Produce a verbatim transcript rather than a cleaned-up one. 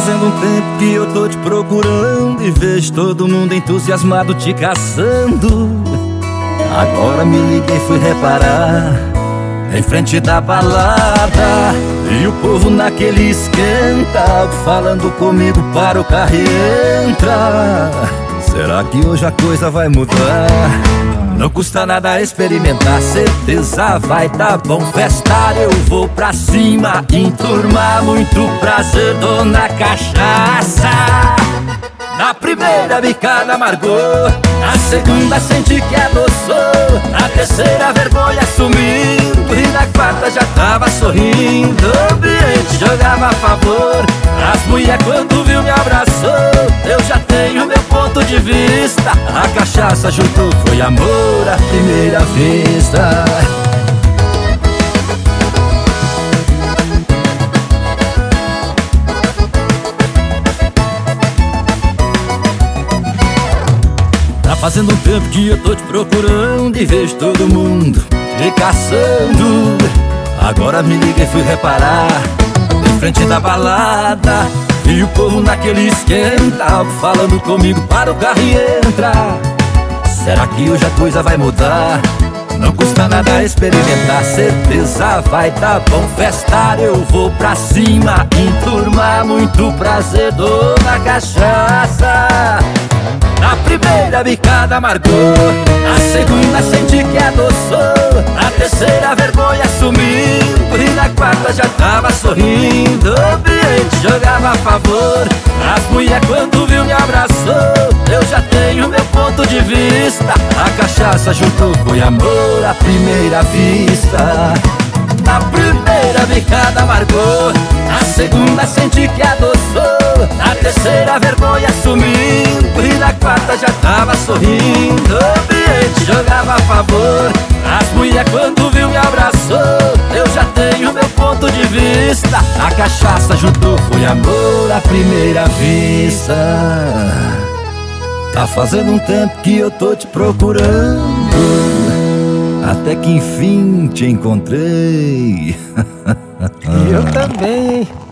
fazendo um tempo que eu tô te procurando e vejo todo mundo entusiasmado te caçando. Agora me liguei, fui reparar em frente da balada e o povo naquele esquenta, falando comigo para o carro e entra. Será que hoje a coisa vai mudar? Não custa nada experimentar, certeza vai dar bom festar. Eu vou pra cima, enturmar, muito prazer, dona cachaça. Na primeira bicada amargou, na segunda senti que adoçou, na terceira vergonha sumiu e na quarta já tava sorrindo. O ambiente jogava a favor, as mulher quando viu me abraçou. Eu já tenho meu ponto de vista, a cachaça juntou, foi amor à primeira vista. Tá fazendo um tempo que eu tô te procurando e vejo todo mundo te caçando. Agora me liguei, fui reparar em frente da balada e o povo naquele esquenta, falando comigo para o carro e entra. Será que hoje a coisa vai mudar? Não custa nada experimentar, certeza vai dar bom festar. Eu vou pra cima, enturmar, muito prazer, dona cachaça. Na primeira bicada amargou, na segunda senti que adoçou, na terceira vergonha sumiu e na quarta já tava sorrindo. O ambiente jogava a favor, as mulher quando viu me abraçou. Eu já tenho meu ponto de vista, a cachaça juntou, foi amor à primeira vista. Na primeira bicada amargou, na segunda senti que adoçou, na terceira vergonha sumiu e na quarta já tava sorrindo. O ambiente jogava a favor, as mulher quando viu me abraçou. Eu já tenho meu ponto de vista, a cachaça juntou, foi amor à primeira vista. Tá fazendo um tempo que eu tô te procurando, até que enfim te encontrei. Eu também, hein?